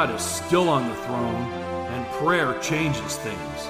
God is still on the throne, and prayer changes things.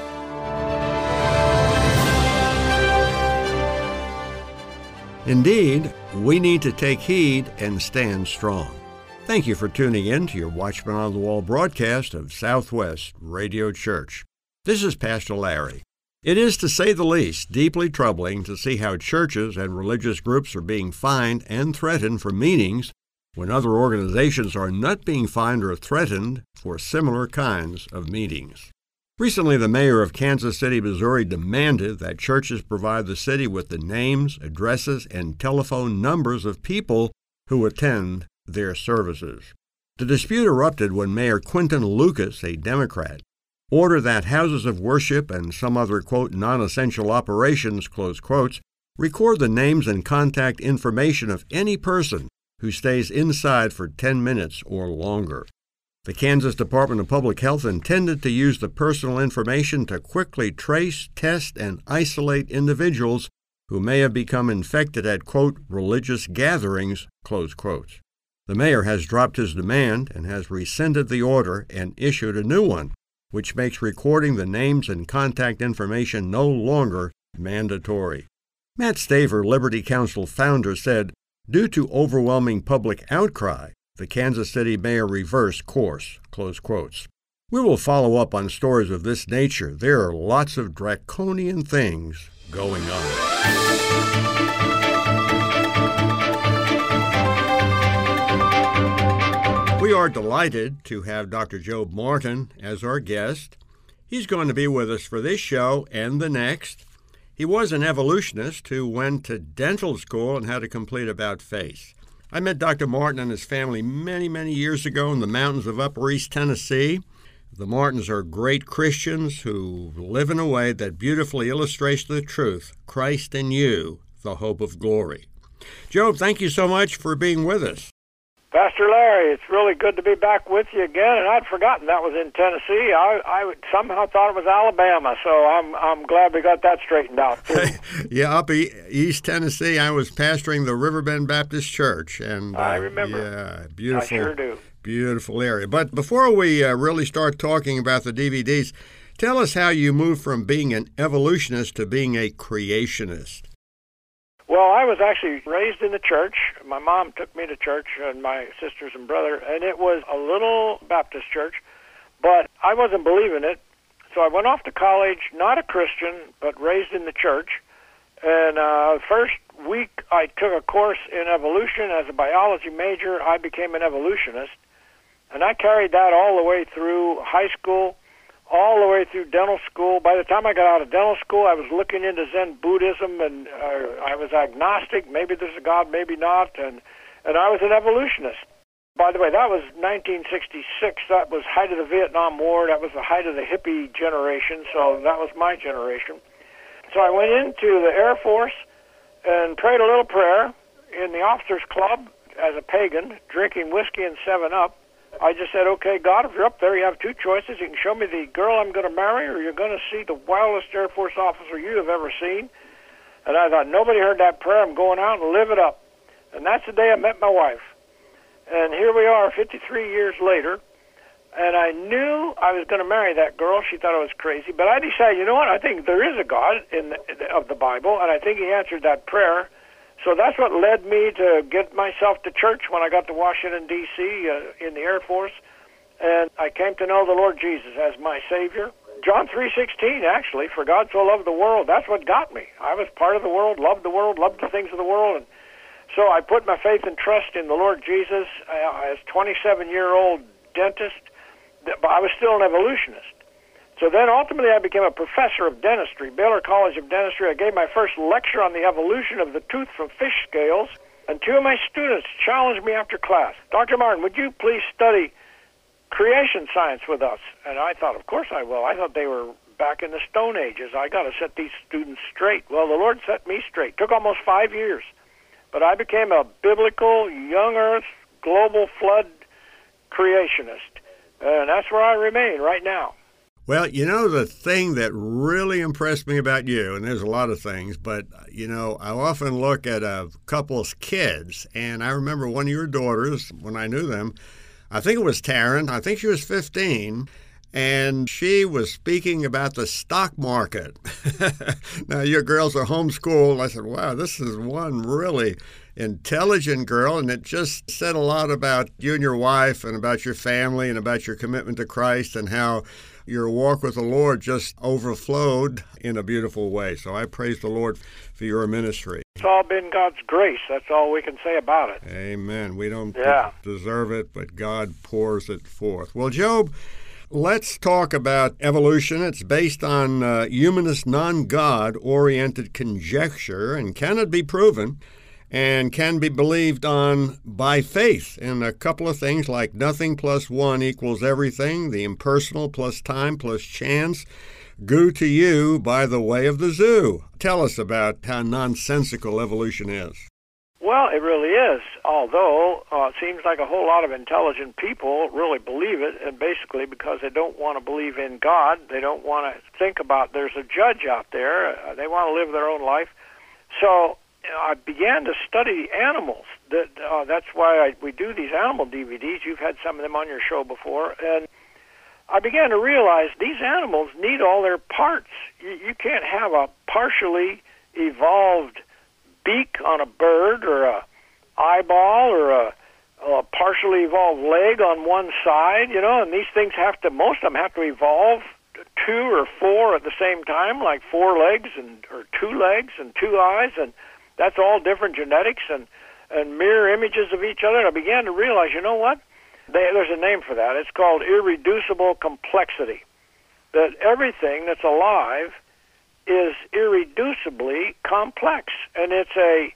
Indeed, we need to take heed and stand strong. Thank you for tuning in to your Watchman on the Wall broadcast of Southwest Radio Church. This is Pastor Larry. It is, to say the least, deeply troubling to see how churches and religious groups are being fined and threatened for meetings when other organizations are not being fined or threatened for similar kinds of meetings. Recently, the mayor of Kansas City, Missouri, demanded that churches provide the city with the names, addresses, and telephone numbers of people who attend their services. The dispute erupted when Mayor Quinton Lucas, a Democrat, ordered that houses of worship and some other, quote, non-essential operations, close quotes, record the names and contact information of any person who stays inside for 10 minutes or longer. The Kansas Department of Public Health intended to use the personal information to quickly trace, test, and isolate individuals who may have become infected at, quote, religious gatherings, close quotes. The mayor has dropped his demand and has rescinded the order and issued a new one, which makes recording the names and contact information no longer mandatory. Matt Staver, Liberty Counsel founder, said, due to overwhelming public outcry, the Kansas City mayor reversed course, close quotes. We will follow up on stories of this nature. There are lots of draconian things going on. We are delighted to have Dr. Job Martin as our guest. He's going to be with us for this show and the next. He was an evolutionist who went to dental school and had a complete about-face. I met Dr. Martin and his family many, many years ago in the mountains of Upper East Tennessee. The Martins are great Christians who live in a way that beautifully illustrates the truth, Christ in you, the hope of glory. Job, thank you so much for being with us. Pastor Larry, it's really good to be back with you again, and I'd forgotten that was in Tennessee. I somehow thought it was Alabama, so I'm glad we got that straightened out. Yeah, up East Tennessee, I was pastoring the Riverbend Baptist Church, and I remember. Yeah, beautiful. I sure do. Beautiful area. But before we really start talking about the DVDs, tell us how you moved from being an evolutionist to being a creationist. Well, I was actually raised in the church. My mom took me to church, and my sisters and brother, and it was a little Baptist church, but I wasn't believing it. So I went off to college, not a Christian, but raised in the church. And first week I took a course in evolution as a biology major. I became an evolutionist, and I carried that all the way through high school, all the way through dental school. By the time I got out of dental school, I was looking into Zen Buddhism, and I was agnostic. Maybe there's a God, maybe not, and I was an evolutionist. By the way, that was 1966. That was height of the Vietnam War. That was the height of the hippie generation, so that was my generation. So I went into the Air Force and prayed a little prayer in the officers' club as a pagan, drinking whiskey and 7-Up. I just said, okay, God, if you're up there, you have two choices. You can show me the girl I'm going to marry, or you're going to see the wildest Air Force officer you have ever seen. And I thought, nobody heard that prayer. I'm going out and live it up. And that's the day I met my wife. And here we are 53 years later, and I knew I was going to marry that girl. She thought I was crazy. But I decided, you know what, I think there is a God of the Bible, and I think he answered that prayer. So that's what led me to get myself to church when I got to Washington, D.C. In the Air Force. And I came to know the Lord Jesus as my Savior. John 3:16, actually, for God so loved the world, that's what got me. I was part of the world, loved the things of the world. And so I put my faith and trust in the Lord Jesus. As a 27-year-old dentist, but I was still an evolutionist. So then ultimately I became a professor of dentistry, Baylor College of Dentistry. I gave my first lecture on the evolution of the tooth from fish scales, and two of my students challenged me after class. Dr. Martin, would you please study creation science with us? And I thought, of course I will. I thought they were back in the Stone Ages. I got to set these students straight. Well, the Lord set me straight. It took almost 5 years. But I became a biblical, young earth, global flood creationist. And that's where I remain right now. Well, you know, the thing that really impressed me about you, and there's a lot of things, but, you know, I often look at a couple's kids, and I remember one of your daughters, when I knew them, I think it was Taryn. I think she was 15. And she was speaking about the stock market. Now, your girls are homeschooled. I said, wow, this is one really intelligent girl, and it just said a lot about you and your wife and about your family and about your commitment to Christ and how your walk with the Lord just overflowed in a beautiful way. So I praise the Lord for your ministry. It's all been God's grace. That's all we can say about it. Amen. We don't deserve it, but God pours it forth. Well, Job, let's talk about evolution. It's based on humanist, non-God-oriented conjecture and cannot be proven and can be believed on by faith in a couple of things like nothing plus one equals everything, the impersonal plus time plus chance, goo to you by the way of the zoo. Tell us about how nonsensical evolution is. Well, it really is, although it seems like a whole lot of intelligent people really believe it, and basically because they don't want to believe in God, they don't want to think about there's a judge out there, they want to live their own life. So I began to study animals. That's why we do these animal DVDs. You've had some of them on your show before, and I began to realize these animals need all their parts. You can't have a partially evolved beak on a bird or a eyeball or a partially evolved leg on one side, and these things most of them have to evolve 2 or 4 at the same time, like 4 legs or 2 legs and 2 eyes, and that's all different genetics and mirror images of each other. And I began to realize, you know what? There's a name for that. It's called irreducible complexity, that everything that's alive is irreducibly complex, and it's a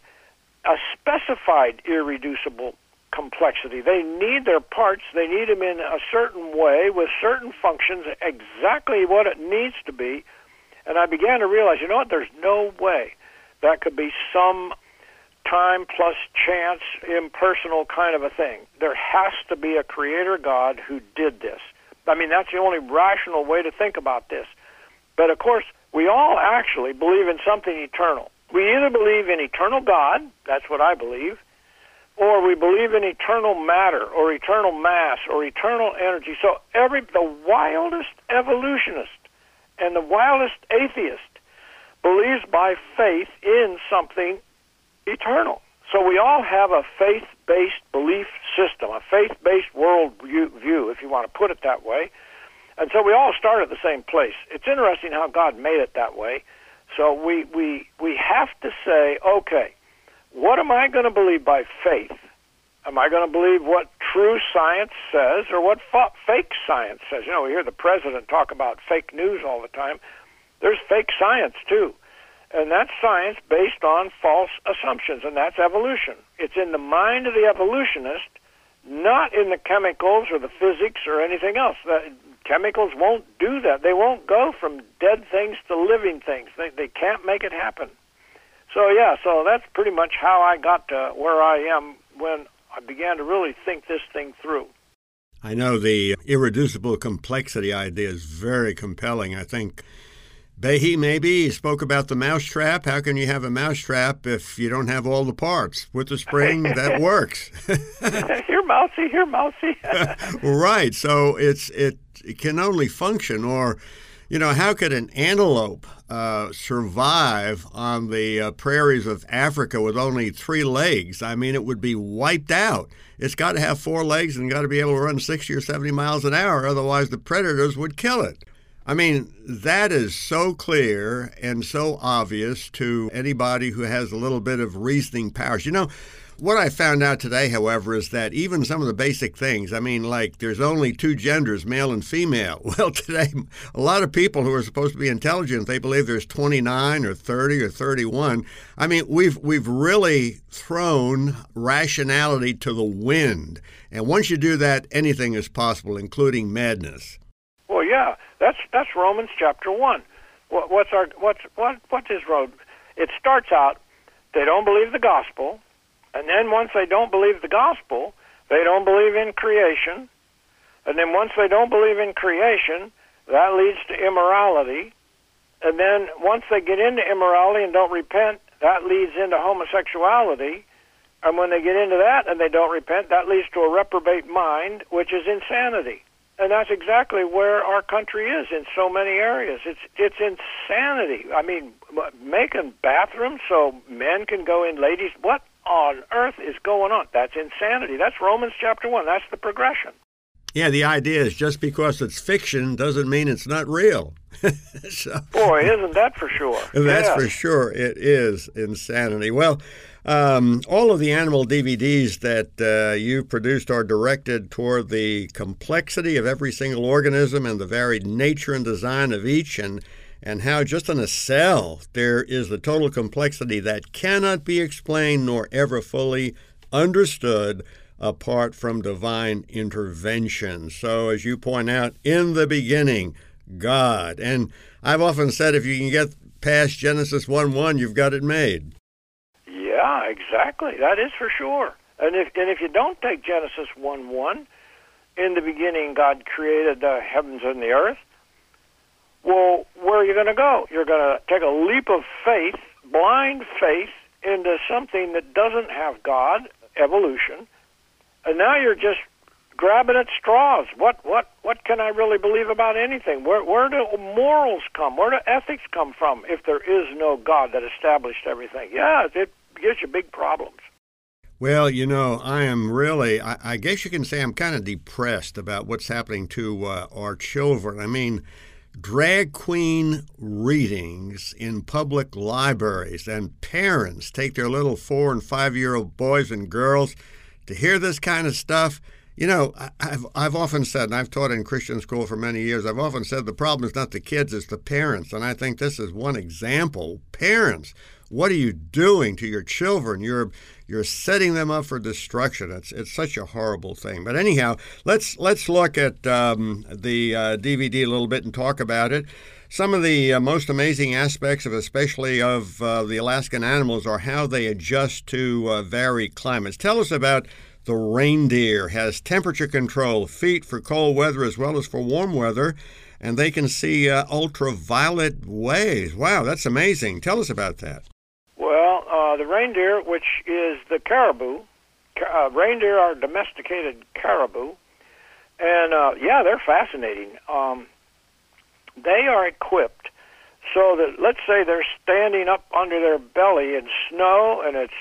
specified irreducible complexity. They need their parts, they need them in a certain way with certain functions, exactly what it needs to be. And I began to realize, you know what, there's no way that could be some time plus chance, impersonal kind of a thing. There has to be a creator God who did this. I mean, that's the only rational way to think about this. But of course, we all actually believe in something eternal. We either believe in eternal God, that's what I believe, or we believe in eternal matter or eternal mass or eternal energy. So the wildest evolutionist and the wildest atheist believes by faith in something eternal. So we all have a faith-based belief system, a faith-based world view, if you want to put it that way. And so we all start at the same place. It's interesting how God made it that way. So we have to say, okay, what am I going to believe by faith? Am I going to believe what true science says or what fake science says? You know, we hear the president talk about fake news all the time. There's fake science, too. And that's science based on false assumptions, and that's evolution. It's in the mind of the evolutionist, not in the chemicals or the physics or anything else. Chemicals won't do that. They won't go from dead things to living things. They can't make it happen. So that's pretty much how I got to where I am when I began to really think this thing through. I know the irreducible complexity idea is very compelling. I think Behe maybe spoke about the mousetrap. How can you have a mousetrap if you don't have all the parts? With the spring, that works. Here, mousy. Right. So it can only function. Or, how could an antelope survive on the prairies of Africa with only 3 legs? I mean, it would be wiped out. It's got to have 4 legs and got to be able to run 60 or 70 miles an hour. Otherwise, the predators would kill it. I mean, that is so clear and so obvious to anybody who has a little bit of reasoning powers. What I found out today, however, is that even some of the basic things, I mean, like there's only 2 genders, male and female. Well, today, a lot of people who are supposed to be intelligent, they believe there's 29 or 30 or 31. I mean, we've really thrown rationality to the wind. And once you do that, anything is possible, including madness. Well, yeah, that's Romans chapter 1. What's his road? It starts out, they don't believe the gospel, and then once they don't believe the gospel, they don't believe in creation, and then once they don't believe in creation, that leads to immorality, and then once they get into immorality and don't repent, that leads into homosexuality, And when they get into that and they don't repent, that leads to a reprobate mind, which is insanity. And that's exactly where our country is in so many areas. It's insanity. I mean, making bathrooms so men can go in, ladies. What on earth is going on? That's insanity. That's Romans chapter 1. That's the progression. Yeah, the idea is just because it's fiction doesn't mean it's not real. So, boy, isn't that for sure? That's for sure. It is insanity. Well, all of the animal DVDs that you've produced are directed toward the complexity of every single organism and the varied nature and design of each, and how just in a cell there is the total complexity that cannot be explained nor ever fully understood apart from divine intervention. So, as you point out, in the beginning, God. And I've often said if you can get past Genesis 1:1, you've got it made. Yeah, exactly. That is for sure. And if you don't take Genesis 1:1, in the beginning God created the heavens and the earth, well, where are you going to go? You're going to take a leap of faith, blind faith, into something that doesn't have God, evolution, and now you're just grabbing at straws. What can I really believe about anything? Where do morals come? Where do ethics come from if there is no God that established everything? Yeah, it gives you big problems. Well, you know, I am really, I guess you can say I'm kind of depressed about what's happening to our children. I mean, drag queen readings in public libraries, and parents take their little 4- and 5-year-old boys and girls to hear this kind of stuff. You know, I've often said, and I've taught in Christian school for many years, I've often said the problem is not the kids, it's the parents. And I think this is one example. Parents, what are you doing to your children? You're setting them up for destruction. It's such a horrible thing. But anyhow, let's look at the DVD a little bit and talk about it. Some of the most amazing aspects especially of the Alaskan animals are how they adjust to varied climates. Tell us about the reindeer. Has temperature control, feet for cold weather as well as for warm weather, and they can see ultraviolet waves. Wow, that's amazing. Tell us about that. Well, the reindeer, which is the caribou, reindeer are domesticated caribou, and yeah, they're fascinating. They are equipped so that, let's say they're standing up under their belly in snow and it's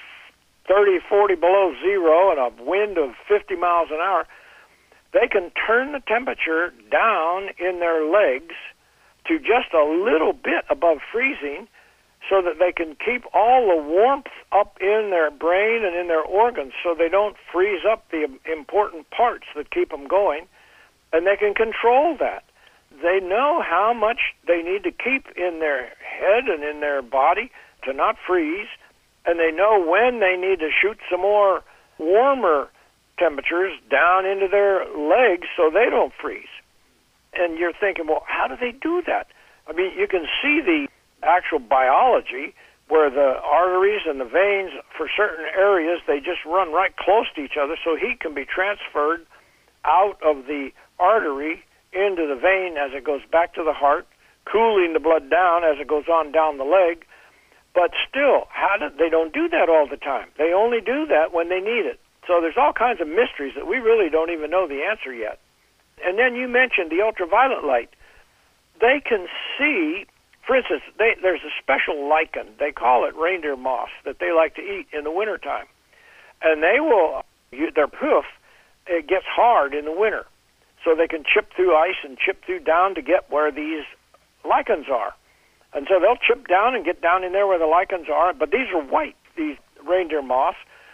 30, 40 below zero and a wind of 50 miles an hour, they can turn the temperature down in their legs to just a little bit above freezing so that they can keep all the warmth up in their brain and in their organs so they don't freeze up the important parts that keep them going, and they can control that. They know how much they need to keep in their head and in their body to not freeze, and they know when they need to shoot some more warmer temperatures down into their legs so they don't freeze. And you're thinking, well, how do they do that? I mean, you can see the actual biology where the arteries and the veins for certain areas, they just run right close to each other so heat can be transferred out of the artery into the vein as it goes back to the heart, cooling the blood down as it goes on down the leg. But still, they don't do that all the time. They only do that when they need it. So there's all kinds of mysteries that we really don't even know the answer yet. And then you mentioned the ultraviolet light. They can see, for instance, there's a special lichen. They call it reindeer moss that they like to eat in the wintertime. And they will, their hoof, it gets hard in the winter. So they can chip through ice and chip through down to get where these lichens are. And so they'll chip down and get down in there where the lichens are. But these are white, these reindeer moss.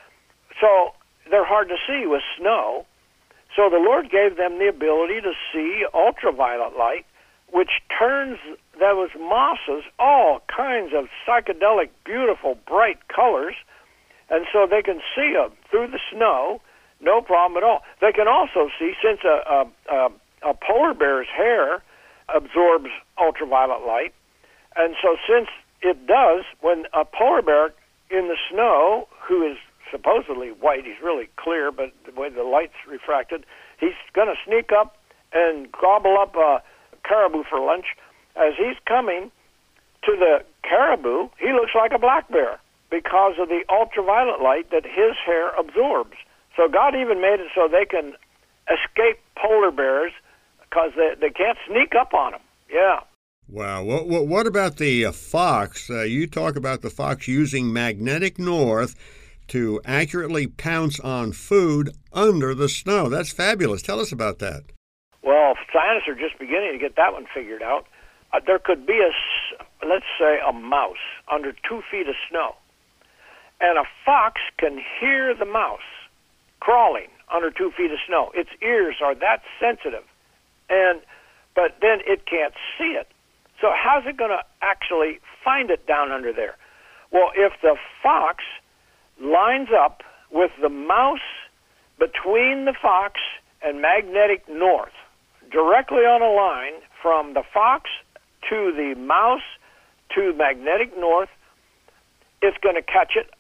So they're hard to see with snow. So the Lord gave them the ability to see ultraviolet light, which turns those mosses all kinds of psychedelic, beautiful, bright colors. And so they can see them through the snow. No problem at all. They can also see, since a polar bear's hair absorbs ultraviolet light, and so since it does, when a polar bear in the snow, who is supposedly white, he's really clear, but the way the light's refracted, he's going to sneak up and gobble up a caribou for lunch. As he's coming to the caribou, he looks like a black bear because of the ultraviolet light that his hair absorbs. So God even made it so they can escape polar bears because they can't sneak up on them. Yeah. Wow. What about the fox? You talk about the fox using magnetic north to accurately pounce on food under the snow. That's fabulous. Tell us about that. Well, scientists are just beginning to get that one figured out. There could be let's say a mouse under 2 feet of snow, and a fox can hear the mouse crawling under 2 feet of snow. Its ears are that sensitive, but then it can't see it. So how's it going to actually find it down under there? Well, if the fox lines up with the mouse between the fox and magnetic north, directly on a line from the fox to the mouse to magnetic north, it's going to catch it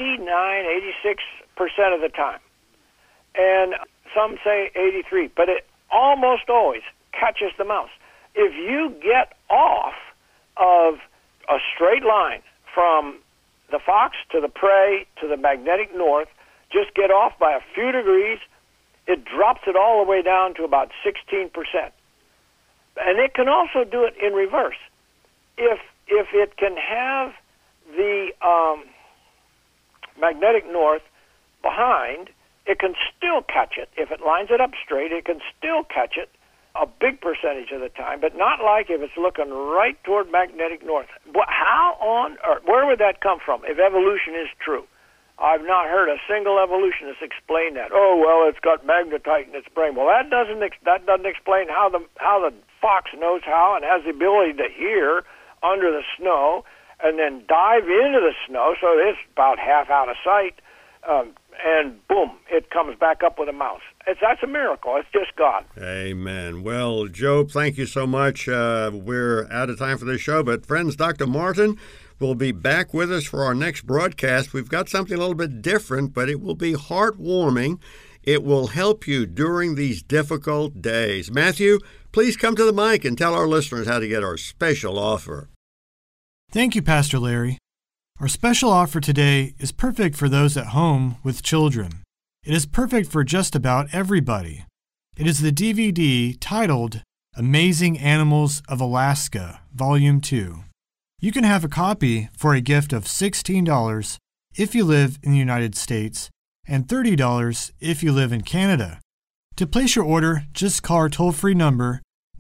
86% of the time. And some say 83, but it almost always catches the mouse. If you get off of a straight line from the fox to the prey to the magnetic north, just get off by a few degrees, it drops it all the way down to about 16%. And it can also do it in reverse. If it can have the magnetic north behind, it can still catch it. If it lines it up straight, it can still catch it a big percentage of the time, but not like if it's looking right toward magnetic north. How on earth, where would that come from if evolution is true? I've not heard a single evolutionist explain that. Oh, well, it's got magnetite in its brain. Well, that doesn't explain how the fox knows how and has the ability to hear under the snow and then dive into the snow so it's about half out of sight, and boom, it comes back up with a mouse. That's a miracle. It's just God. Amen. Well, Job, thank you so much. We're out of time for this show, but friends, Dr. Martin will be back with us for our next broadcast. We've got something a little bit different, but it will be heartwarming. It will help you during these difficult days. Matthew, please come to the mic and tell our listeners how to get our special offer. Thank you, Pastor Larry. Our special offer today is perfect for those at home with children. It is perfect for just about everybody. It is the DVD titled Amazing Animals of Alaska, Volume 2. You can have a copy for a gift of $16 if you live in the United States and $30 if you live in Canada. To place your order, just call our toll-free number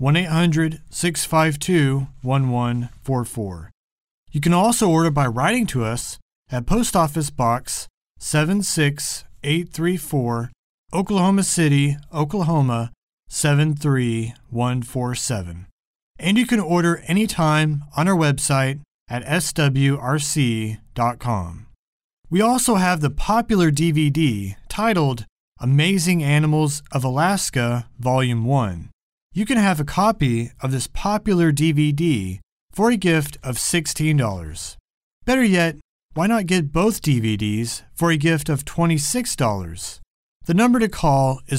1-800-652-1144. You can also order by writing to us at Post Office Box 76834, Oklahoma City, Oklahoma 73147. And you can order anytime on our website at swrc.com. We also have the popular DVD titled Amazing Animals of Alaska, Volume 1. You can have a copy of this popular DVD for a gift of $16. Better yet, why not get both DVDs for a gift of $26? The number to call is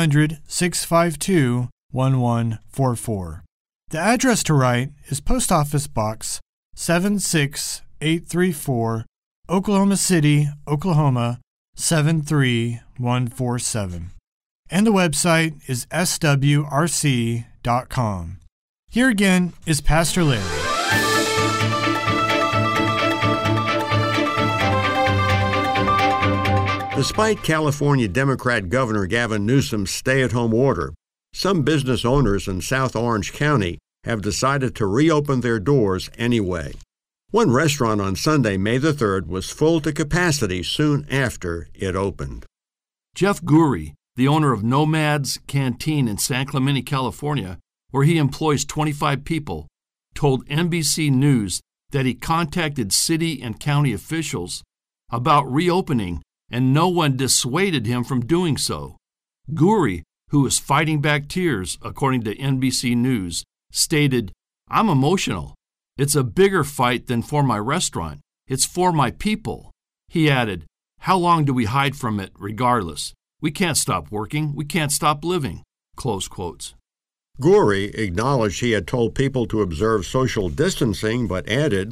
1-800-652-1144. The address to write is Post Office Box 76834, Oklahoma City, Oklahoma 73147. And the website is swrc.com. Here again is Pastor Larry. Despite California Democrat Governor Gavin Newsom's stay-at-home order, some business owners in South Orange County have decided to reopen their doors anyway. One restaurant on Sunday, May the 3rd, was full to capacity soon after it opened. Jeff Goury, the owner of Nomad's Canteen in San Clemente, California, where he employs 25 people, told NBC News that he contacted city and county officials about reopening, and no one dissuaded him from doing so. Goury, who was fighting back tears, according to NBC News, stated, "I'm emotional. It's a bigger fight than for my restaurant. It's for my people." He added, "How long do we hide from it regardless? We can't stop working. We can't stop living." Close quotes. Goury acknowledged he had told people to observe social distancing, but added,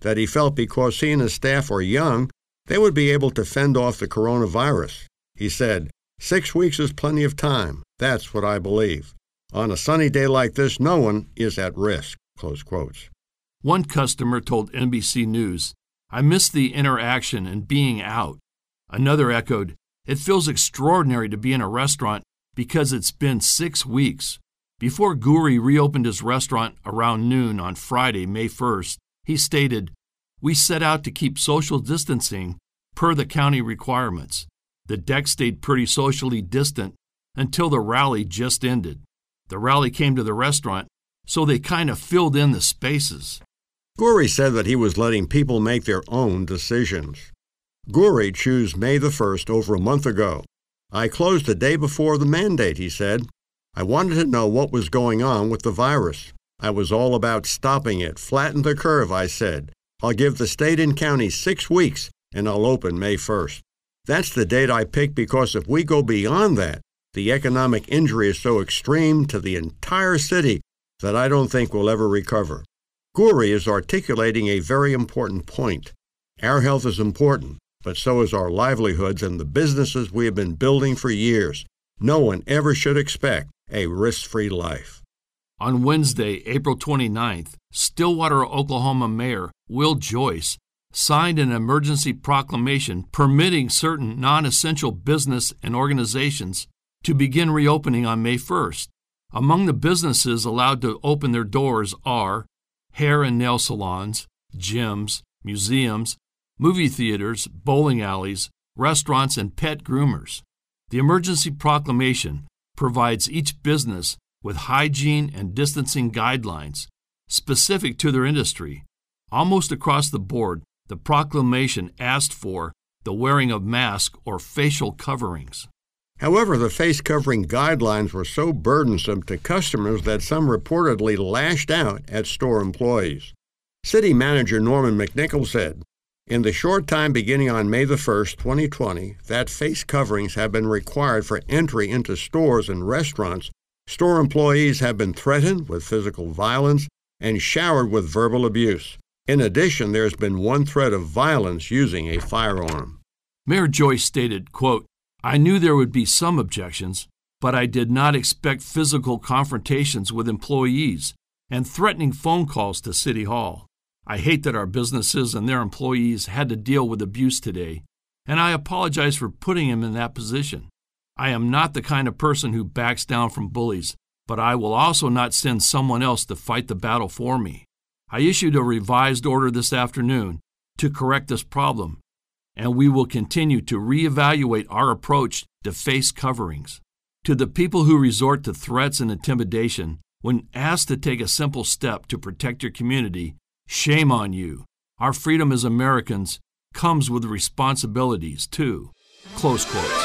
that he felt because he and his staff are young, they would be able to fend off the coronavirus. He said, 6 weeks is plenty of time. That's what I believe. On a sunny day like this, no one is at risk." Close quotes. One customer told NBC News, "I miss the interaction and being out." Another echoed, "It feels extraordinary to be in a restaurant because it's been 6 weeks." Before Guri reopened his restaurant around noon on Friday, May 1st, he stated, "We set out to keep social distancing per the county requirements. The deck stayed pretty socially distant until the rally just ended. The rally came to the restaurant, so they kind of filled in the spaces." Guri said that he was letting people make their own decisions. Guri chose May the 1st over a month ago. "I closed the day before the mandate," he said. "I wanted to know what was going on with the virus. I was all about stopping it. Flatten the curve," I said. "I'll give the state and county 6 weeks, and I'll open May 1st. That's the date I picked because if we go beyond that, the economic injury is so extreme to the entire city that I don't think we'll ever recover." Guri is articulating a very important point. Our health is important, but so is our livelihoods and the businesses we have been building for years. No one ever should expect a risk-free life. On Wednesday, April 29th, Stillwater, Oklahoma Mayor Will Joyce signed an emergency proclamation permitting certain non-essential business and organizations to begin reopening on May 1st. Among the businesses allowed to open their doors are hair and nail salons, gyms, museums, movie theaters, bowling alleys, restaurants, and pet groomers. The emergency proclamation provides each business with hygiene and distancing guidelines specific to their industry. Almost across the board, the proclamation asked for the wearing of masks or facial coverings. However, the face covering guidelines were so burdensome to customers that some reportedly lashed out at store employees. City Manager Norman McNichol said, "In the short time beginning on May the 1st, 2020, that face coverings have been required for entry into stores and restaurants, store employees have been threatened with physical violence and showered with verbal abuse. In addition, there has been one threat of violence using a firearm." Mayor Joyce stated, quote, "I knew there would be some objections, but I did not expect physical confrontations with employees and threatening phone calls to City Hall. I hate that our businesses and their employees had to deal with abuse today, and I apologize for putting him in that position. I am not the kind of person who backs down from bullies, but I will also not send someone else to fight the battle for me. I issued a revised order this afternoon to correct this problem, and we will continue to reevaluate our approach to face coverings. To the people who resort to threats and intimidation when asked to take a simple step to protect your community, shame on you. Our freedom as Americans comes with responsibilities, too." Close quotes.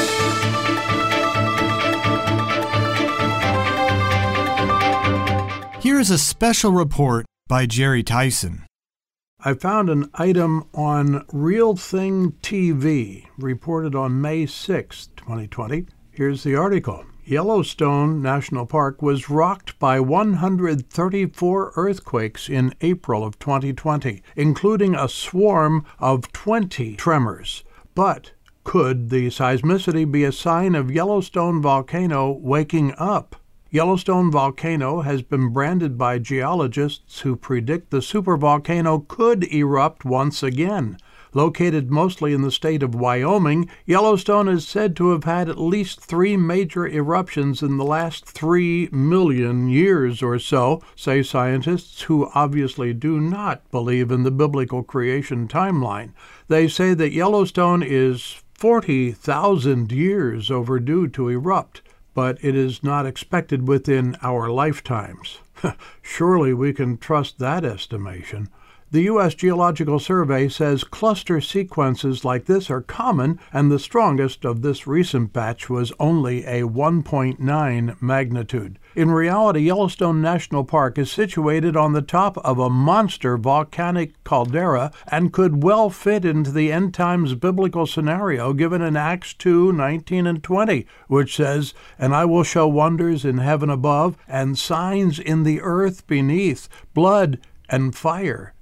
Here is a special report by Jerry Tyson. I found an item on Real Thing TV, reported on May 6, 2020. Here's the article. Yellowstone National Park was rocked by 134 earthquakes in April of 2020, including a swarm of 20 tremors. But could the seismicity be a sign of Yellowstone volcano waking up? Yellowstone volcano has been branded by geologists who predict the supervolcano could erupt once again. Located mostly in the state of Wyoming, Yellowstone is said to have had at least 3 major eruptions in the last 3 million years or so, say scientists who obviously do not believe in the biblical creation timeline. They say that Yellowstone is 40,000 years overdue to erupt, but it is not expected within our lifetimes. Surely we can trust that estimation. The U.S. Geological Survey says cluster sequences like this are common, and the strongest of this recent batch was only a 1.9 magnitude. In reality, Yellowstone National Park is situated on the top of a monster volcanic caldera and could well fit into the end times biblical scenario given in Acts 2:19 and 20, which says, "And I will show wonders in heaven above and signs in the earth beneath, blood and fire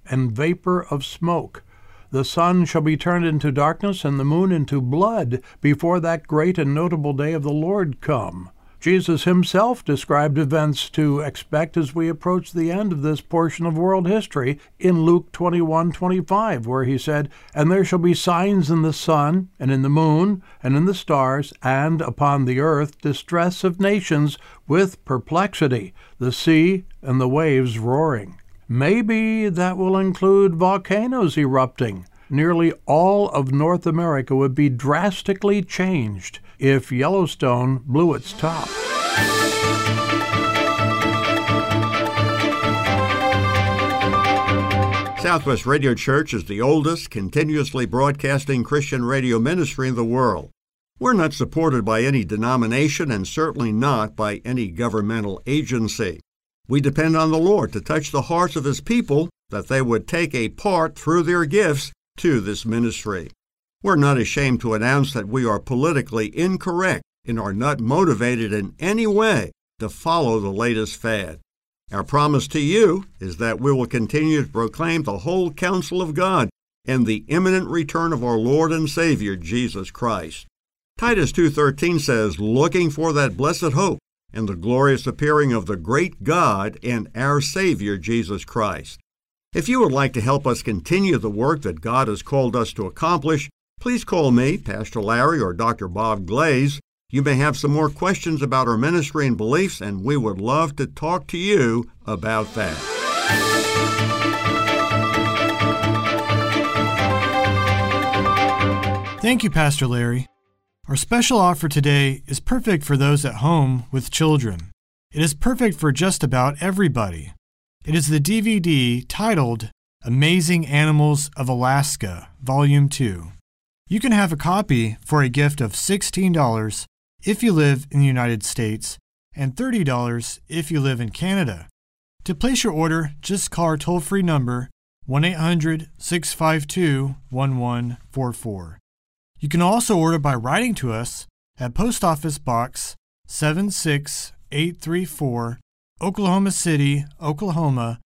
and vapor of smoke. The sun shall be turned into darkness and the moon into blood before that great and notable day of the Lord come. Jesus himself described events to expect as we approach the end of this portion of world history in Luke 21:25, where he said, "And there shall be signs in the sun, and in the moon, and in the stars, and upon the earth distress of nations with perplexity, the sea and the waves roaring." Maybe that will include volcanoes erupting. Nearly all of North America would be drastically changed if Yellowstone blew its top. Southwest Radio Church is the oldest continuously broadcasting Christian radio ministry in the world. We're not supported by any denomination and certainly not by any governmental agency. We depend on the Lord to touch the hearts of His people that they would take a part through their gifts to this ministry. We're not ashamed to announce that we are politically incorrect and are not motivated in any way to follow the latest fad. Our promise to you is that we will continue to proclaim the whole counsel of God and the imminent return of our Lord and Savior, Jesus Christ. Titus 2:13 says, "Looking for that blessed hope and the glorious appearing of the great God and our Savior, Jesus Christ." If you would like to help us continue the work that God has called us to accomplish, please call me, Pastor Larry, or Dr. Bob Glaze. You may have some more questions about our ministry and beliefs, and we would love to talk to you about that. Thank you, Pastor Larry. Our special offer today is perfect for those at home with children. It is perfect for just about everybody. It is the DVD titled Amazing Animals of Alaska, Volume 2. You can have a copy for a gift of $16 if you live in the United States and $30 if you live in Canada. To place your order, just call our toll-free number 1-800-652-1144. You can also order by writing to us at Post Office Box 76834, Oklahoma City, Oklahoma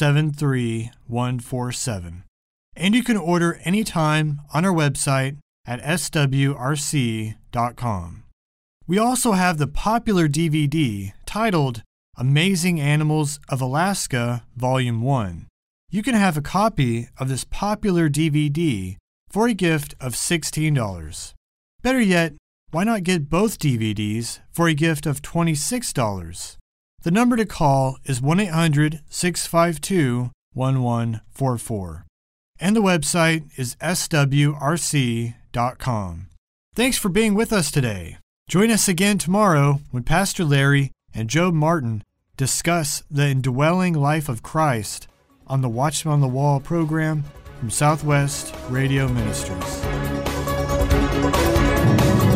73147. And you can order anytime on our website at swrc.com. We also have the popular DVD titled Amazing Animals of Alaska, Volume 1. You can have a copy of this popular DVD for a gift of $16. Better yet, why not get both DVDs for a gift of $26? The number to call is 1-800-652-1144. And the website is swrc.com. Thanks for being with us today. Join us again tomorrow when Pastor Larry and Job Martin discuss the indwelling life of Christ on the Watchman on the Wall program from Southwest Radio Ministries.